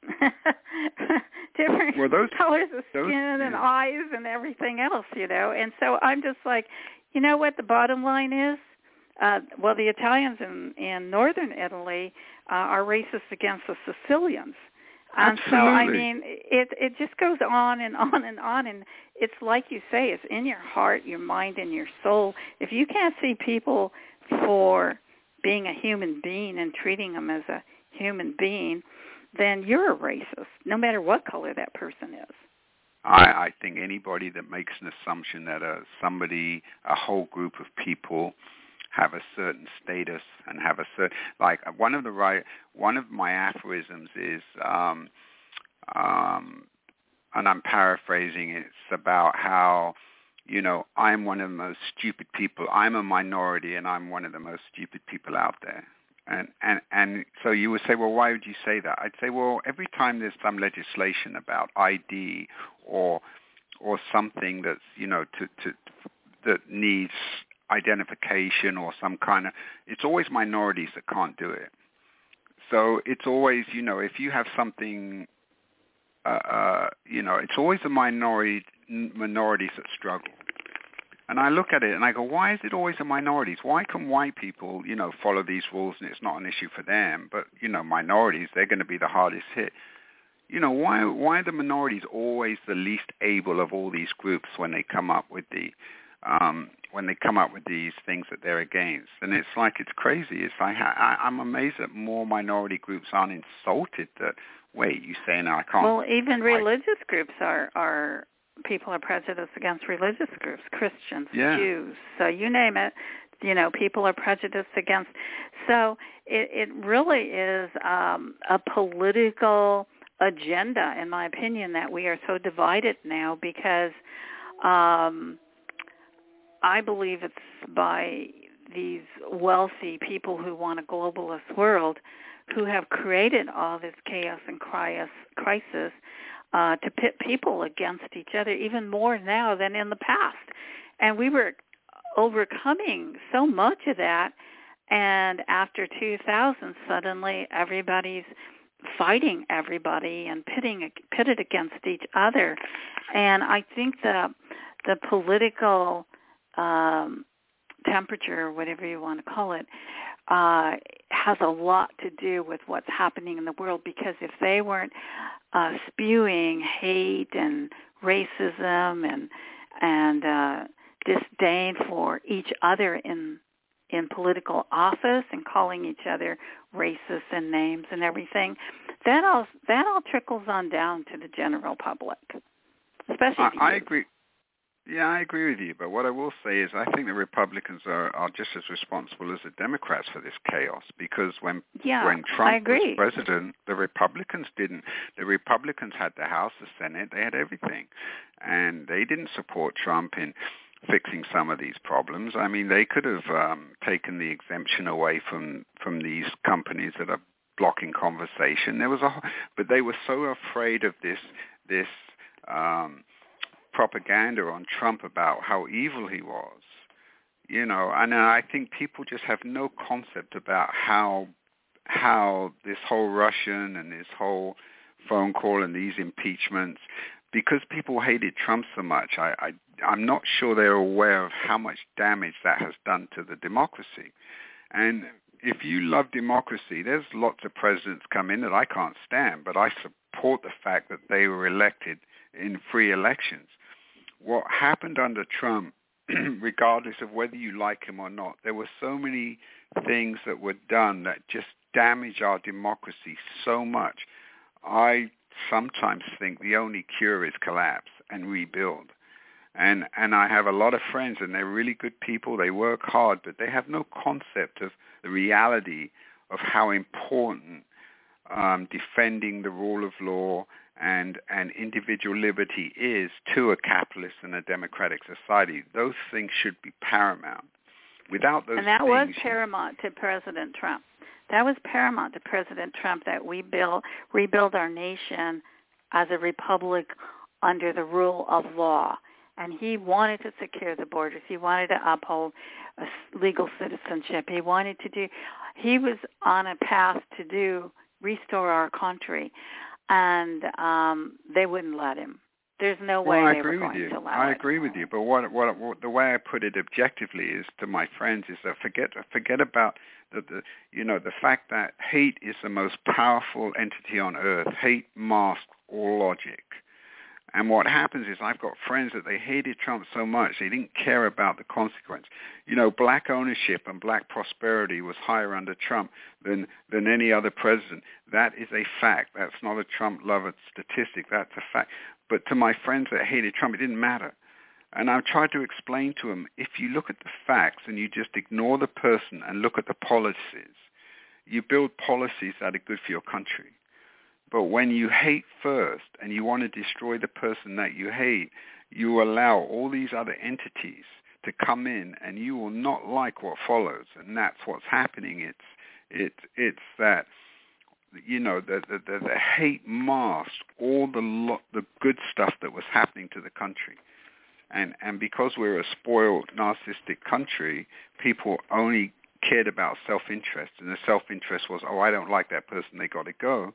S4: different
S6: well, those,
S4: colors of
S6: those,
S4: skin and
S6: yeah.
S4: eyes and everything else, you know. And so I'm just like, you know what the bottom line is? Uh, well, the Italians in, in northern Italy uh, are racist against the Sicilians. And
S6: Absolutely.
S4: so, I mean, it it just goes on and on and on, and it's like you say, it's in your heart, your mind, and your soul. If you can't see people for being a human being and treating them as a human being, then you're a racist, no matter what color that person is.
S6: I, I think anybody that makes an assumption that a, somebody, a whole group of people have a certain status and have a certain, like one of the right, one of my aphorisms is, um, um, and I'm paraphrasing, it's about how, you know, I'm one of the most stupid people. I'm a minority, and I'm one of the most stupid people out there. And and and so you would say, well, why would you say that? I'd say, well, every time there's some legislation about I D or or something that's, you know, to to that needs identification or some kind of, it's always minorities that can't do it. So it's always, you know, if you have something, uh, uh, you know, it's always the minority minorities that struggle. And I look at it and I go, why is it always the minorities? Why can white people, you know, follow these rules and it's not an issue for them? But, you know, minorities, they're going to be the hardest hit. You know, why why are the minorities always the least able of all these groups when they come up with the um, when they come up with these things that they're against? And it's like, it's crazy. It's like, I, I'm amazed that more minority groups aren't insulted that, wait, you say now I can't.
S4: Well, even
S6: I,
S4: religious groups are, are, people are prejudiced against religious groups, Christians,
S6: yeah.
S4: Jews, so you name it, you know, people are prejudiced against. So it, it really is um, a political agenda, in my opinion, that we are so divided now because um, I believe it's by these wealthy people who want a globalist world who have created all this chaos and crisis uh, to pit people against each other even more now than in the past. And we were overcoming so much of that, and after two thousand, suddenly everybody's fighting everybody and pitting pitted against each other. And I think that the political um, temperature, whatever you want to call it, uh, has a lot to do with what's happening in the world, because if they weren't uh, spewing hate and racism and and uh, disdain for each other in in political office and calling each other racist and names and everything, that all that all trickles on down to the general public, especially
S6: I,
S4: to
S6: I
S4: you.
S6: agree. Yeah, I agree with you. But what I will say is I think the Republicans are, are just as responsible as the Democrats for this chaos, because when
S4: yeah,
S6: when Trump was
S4: agree.
S6: president, the Republicans didn't. The Republicans had the House, the Senate, they had everything. And they didn't support Trump in fixing some of these problems. I mean, they could have um, taken the exemption away from, from these companies that are blocking conversation. There was a, but they were so afraid of this this um, propaganda on Trump about how evil he was, you know. And I think people just have no concept about how how this whole Russian and this whole phone call and these impeachments, because people hated Trump so much, I, I I'm not sure they're aware of how much damage that has done to the democracy. And if you love democracy, there's lots of presidents come in that I can't stand, but I support the fact that they were elected in free elections. What happened under Trump, regardless of whether you like him or not, there were so many things that were done that just damaged our democracy so much. I sometimes think the only cure is collapse and rebuild. And and I have a lot of friends, and they're really good people. They work hard, but they have no concept of the reality of how important um, defending the rule of law and, and individual liberty is to a capitalist and a democratic society. Those things should be paramount. Without those
S4: and that
S6: things,
S4: was paramount to President Trump. That was paramount to President Trump, that we build, rebuild our nation as a republic under the rule of law. And he wanted to secure the borders. He wanted to uphold a legal citizenship. He wanted to do, he was on a path to do, restore our country. And um, they wouldn't let him. There's no way
S6: well, I
S4: they
S6: agree
S4: were
S6: with
S4: going
S6: you.
S4: to allow
S6: I
S4: it.
S6: agree with you. But what, what, what the way I put it objectively is to my friends is that forget forget about the, the you know the fact that hate is the most powerful entity on earth. Hate masks all logic. And what happens is I've got friends that they hated Trump so much they didn't care about the consequence. You know, black ownership and black prosperity was higher under Trump than than any other president. That is a fact. That's not a Trump lover statistic. That's a fact. But to my friends that hated Trump, it didn't matter. And I've tried to explain to them, if you look at the facts and you just ignore the person and look at the policies, you build policies that are good for your country. But when you hate first and you want to destroy the person that you hate, you allow all these other entities to come in, and you will not like what follows. And that's what's happening. It's it's it's that, you know, the the, the, the hate masked all the lo- the good stuff that was happening to the country. And and because we're a spoiled, narcissistic country, people only cared about self-interest, and the self-interest was, oh, I don't like that person, they got to go.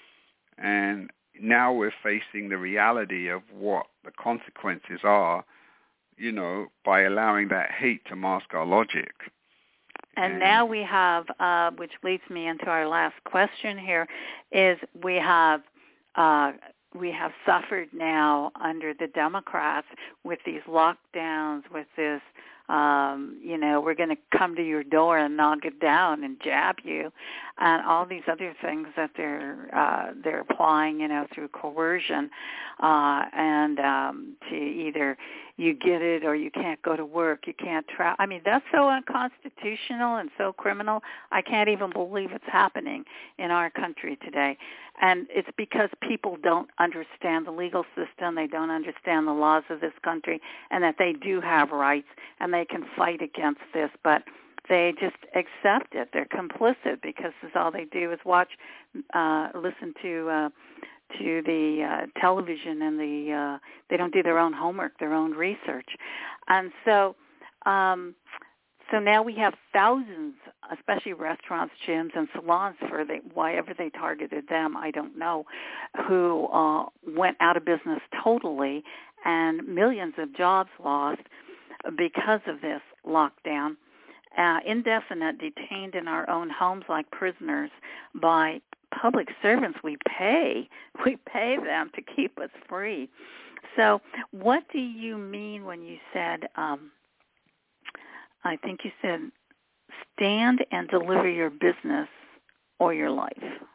S6: And now we're facing the reality of what the consequences are, you know, by allowing that hate to mask our logic.
S4: And,
S6: and
S4: now we have, uh, which leads me into our last question here, is we have uh, we have suffered now under the Democrats with these lockdowns, with this, um, you know, we're going to come to your door and knock it down and jab you, and all these other things that they're uh, they're applying, you know, through coercion, uh, and um, to either you get it or you can't go to work, you can't travel. I mean, that's so unconstitutional and so criminal. I can't even believe it's happening in our country today. And it's because people don't understand the legal system, they don't understand the laws of this country, and that they do have rights and they can fight against this, but they just accept it. They're complicit because this, all they do is watch, uh, listen to uh, to the uh, television, and the uh, they don't do their own homework, their own research. And so um, so now we have thousands, especially restaurants, gyms, and salons, for they, whatever they targeted them, I don't know, who uh, went out of business totally, and millions of jobs lost because of this lockdown. Uh, indefinite detained in our own homes like prisoners by public servants we pay. We pay them to keep us free. So what do you mean when you said, um, I think you said, stand and deliver your business or your life?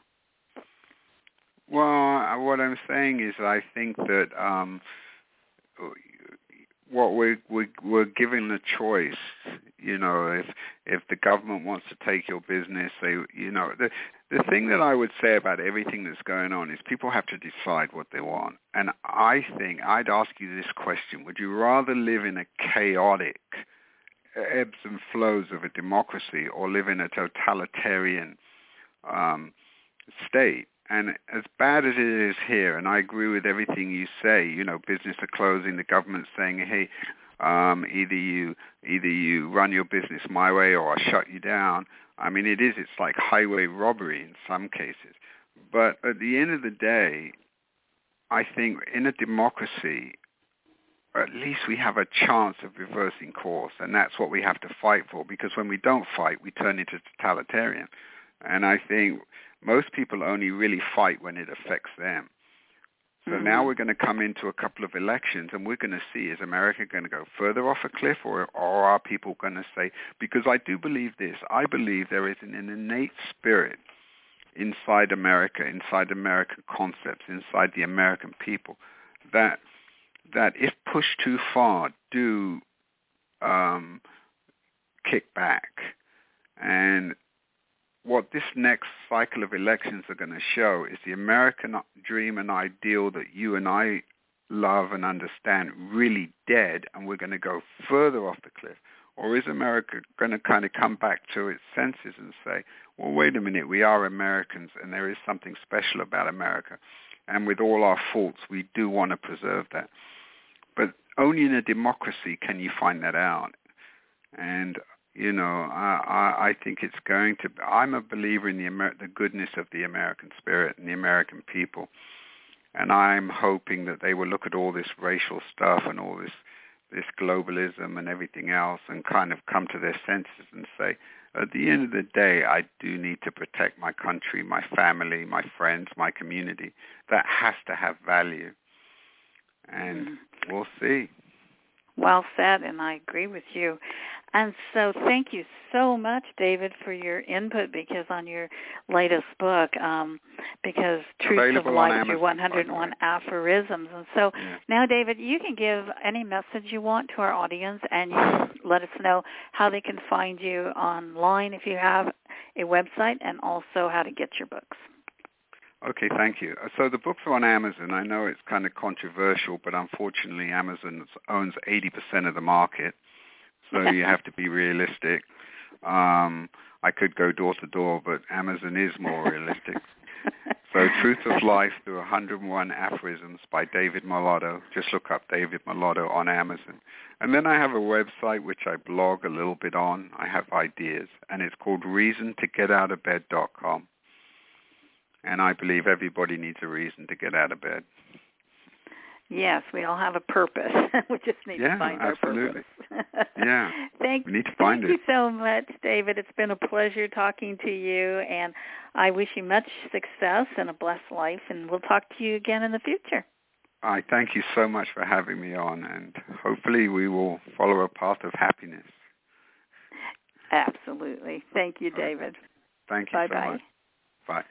S6: Well, what I'm saying is I think that um, what we're, we're, we're given a choice. You know, if if the government wants to take your business, they, you know, the the thing that I would say about everything that's going on is people have to decide what they want. And I think I'd ask you this question: would you rather live in a chaotic ebbs and flows of a democracy, or live in a totalitarian um, state? And as bad as it is here, and I agree with everything you say, you know, business are closing, the government's saying, hey, um, either you either you run your business my way or I'll shut you down. I mean, it is, it's like highway robbery in some cases. But at the end of the day, I think in a democracy, at least we have a chance of reversing course, and that's what we have to fight for, because when we don't fight, we turn into totalitarian. And I think most people only really fight when it affects them. So mm-hmm. now we're going to come into a couple of elections, and we're going to see, is America going to go further off a cliff, or, or are people going to say, because I do believe this, I believe there is an, an innate spirit inside America, inside American concepts, inside the American people, that that if pushed too far, do um, kick back. And what this next cycle of elections are going to show is the American dream and ideal that you and I love and understand really dead, and we're going to go further off the cliff? Or is America going to kind of come back to its senses and say, well, wait a minute, we are Americans and there is something special about America, and with all our faults, we do want to preserve that. But only in a democracy can you find that out. And You know, I, I, I think it's going to. I'm a believer in the Amer- the goodness of the American spirit and the American people, and I'm hoping that they will look at all this racial stuff and all this this globalism and everything else, and kind of come to their senses and say, at the end of the day, I do need to protect my country, my family, my friends, my community. That has to have value, and mm. we'll see.
S4: Well said, and I agree with you. And so thank you so much, David, for your input, because on your latest book, um, because Truths of Life through one hundred one Aphorisms. And so yeah. now, David, you can give any message you want to our audience, and you let us know how they can find you online if you have a website, and also how to get your books.
S6: Okay, thank you. So the books are on Amazon. I know it's kind of controversial, but unfortunately Amazon owns eighty percent of the market, so you have to be realistic. Um, I could go door to door, but Amazon is more realistic. So Truth of Life Through one hundred one Aphorisms by David Mulatto. Just look up David Mulatto on Amazon. And then I have a website which I blog a little bit on. I have ideas, and it's called reason to get out of bed dot com. And I believe everybody needs a reason to get out of bed.
S4: Yes, we all have a purpose. We just need
S6: yeah,
S4: to find
S6: absolutely.
S4: our purpose.
S6: yeah,
S4: thank,
S6: we need to find
S4: thank
S6: it.
S4: Thank you so much, David. It's been a pleasure talking to you, and I wish you much success and a blessed life, and we'll talk to you again in the future.
S6: I thank you so much for having me on, and hopefully we will follow a path of happiness.
S4: Absolutely. Thank you, David.
S6: Thank you
S4: Bye-bye.
S6: so much. Bye.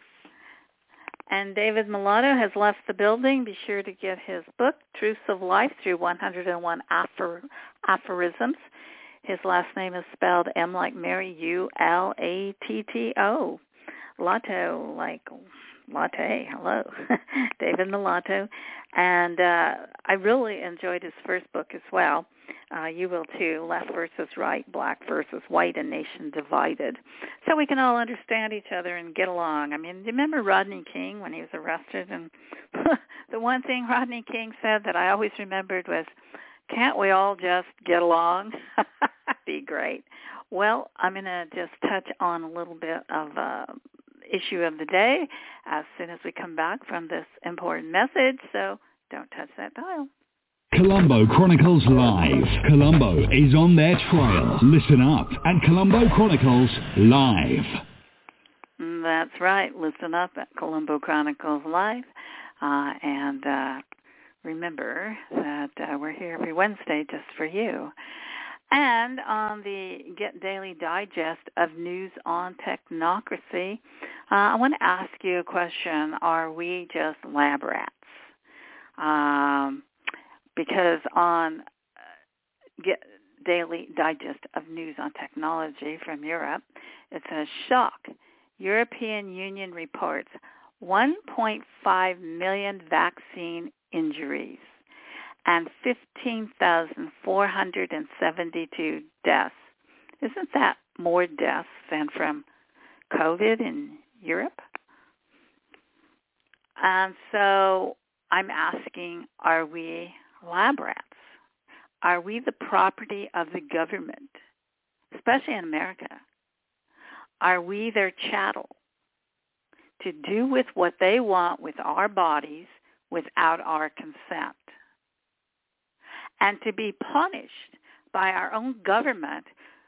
S4: And David Mulatto has left the building. Be sure to get his book, Truths of Life Through one hundred one Aphor- Aphorisms. His last name is spelled M like Mary, U L A T T O. Lotto, like latte, hello. David Mulatto. And uh, I really enjoyed his first book as well. Uh, you will too, Left versus Right, Black versus White, A Nation Divided. So we can all understand each other and get along. I mean, do you remember Rodney King when he was arrested? And the one thing Rodney King said that I always remembered was, can't we all just get along? Be great. Well, I'm going to just touch on a little bit of uh, issue of the day as soon as we come back from this important message, so don't touch that dial.
S3: Colombo Chronicles Live. Colombo is on their trail. Listen up at Colombo Chronicles Live.
S4: That's right. Listen up at Colombo Chronicles Live. Uh, and uh, remember that uh, we're here every Wednesday just for you. And on the Get Daily Digest of News on Technocracy, uh, I want to ask you a question. Are we just lab rats? Um, because on uh, Get Daily Digest of News on Technology from Europe, it says, shock. European Union reports one point five million vaccine injuries and fifteen thousand four hundred seventy-two deaths. Isn't that more deaths than from COVID in Europe? And so I'm asking, are we lab rats? Are we the property of the government, especially in America? Are we their chattel to do with what they want with our bodies without our consent? And to be punished by our own government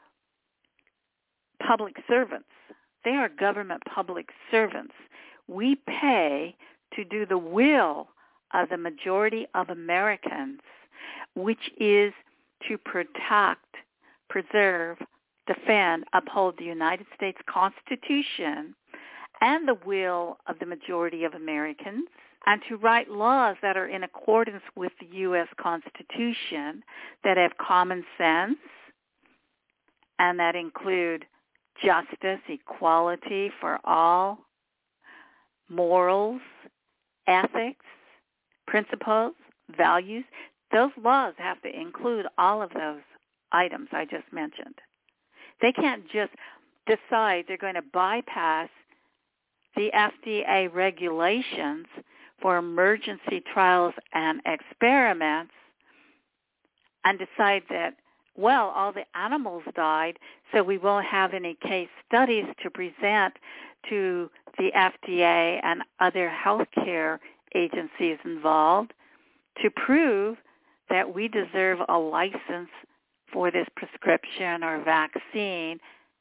S4: public servants. They are government public servants. We pay to do the will of the majority of Americans, which is to protect, preserve, defend, uphold the United States Constitution and the will of the majority of Americans, and to write laws that are in accordance with the U S Constitution, that have common sense, and that include justice, equality for all, morals, ethics, principles, values. Those laws have to include all of those items I just mentioned. They can't just decide they're going to bypass the F D A regulations for emergency trials and experiments and decide that, well, all the animals died, so we won't have any case studies to present to the F D A and other healthcare agencies involved to prove that we deserve a license for this prescription or vaccine,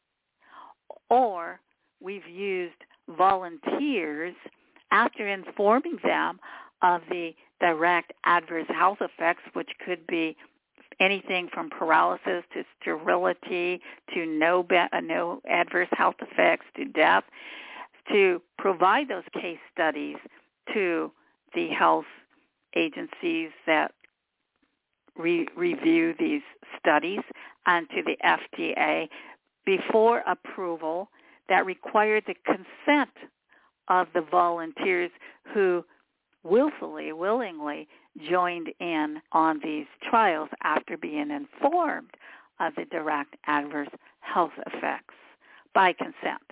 S4: or we've used volunteers after informing them of the direct adverse health effects, which could be anything from paralysis to sterility to no, be- no adverse health effects to death, to provide those case studies to the health agencies that re- review these studies and to the F D A before approval, that required the consent of the volunteers who willfully, willingly joined in on these trials after being informed of the direct adverse health effects by consent.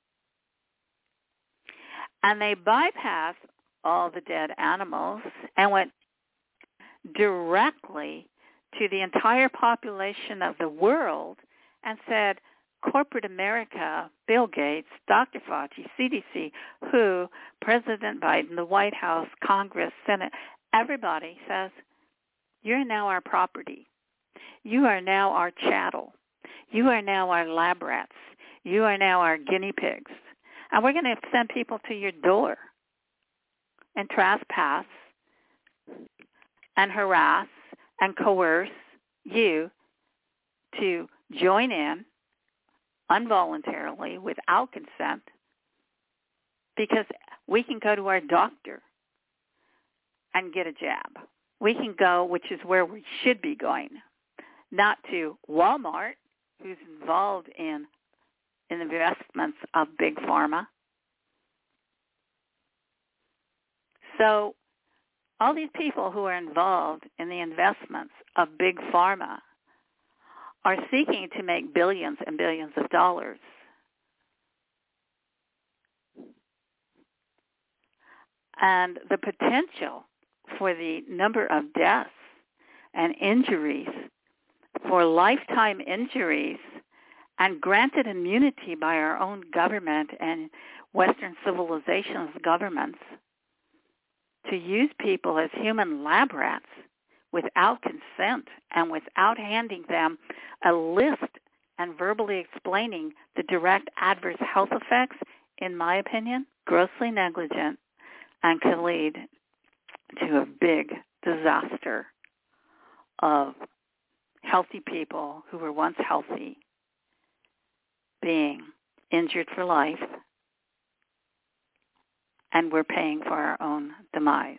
S4: And they bypassed all the dead animals and went directly to the entire population of the world and said, corporate America, Bill Gates, Doctor Fauci, C D C, W H O, President Biden, the White House, Congress, Senate, everybody says, you're now our property. You are now our chattel. You are now our lab rats. You are now our guinea pigs. And we're going to send people to your door and trespass and harass and coerce you to join in involuntarily without consent, because we can go to our doctor and get a jab. We can go, which is where we should be going, not to Walmart, who's involved in, in investments of big pharma. So all these people who are involved in the investments of big pharma are seeking to make billions and billions of dollars. And the potential for the number of deaths and injuries, for lifetime injuries and granted immunity by our own government and Western civilization's governments to use people as human lab rats without consent and without handing them a list and verbally explaining the direct adverse health effects, in my opinion, grossly negligent and can lead to a big disaster of healthy people who were once healthy being injured for life, and we're paying for our own demise.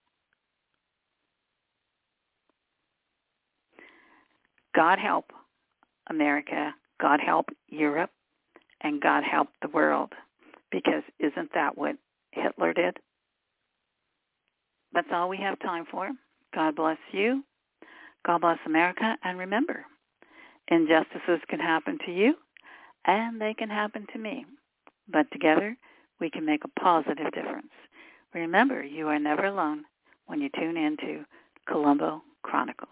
S4: God help America, God help Europe, and God help the world, because isn't that what Hitler did? That's all we have time for. God bless you. God bless America. And remember, injustices can happen to you, and they can happen to me. But together, we can make a positive difference. Remember, you are never alone when you tune into Colombo Chronicles.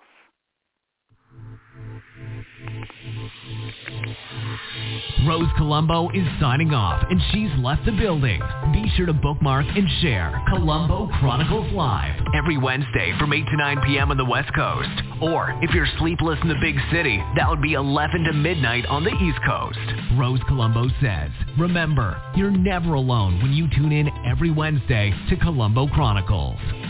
S7: Rose Colombo is signing off, and she's left the building. Be sure to bookmark and share Colombo Chronicles Live every Wednesday from eight to nine p.m. on the West Coast. Or if you're sleepless in the big city, that would be eleven to midnight on the East Coast. Rose Colombo says, remember, you're never alone when you tune in every Wednesday to Colombo Chronicles.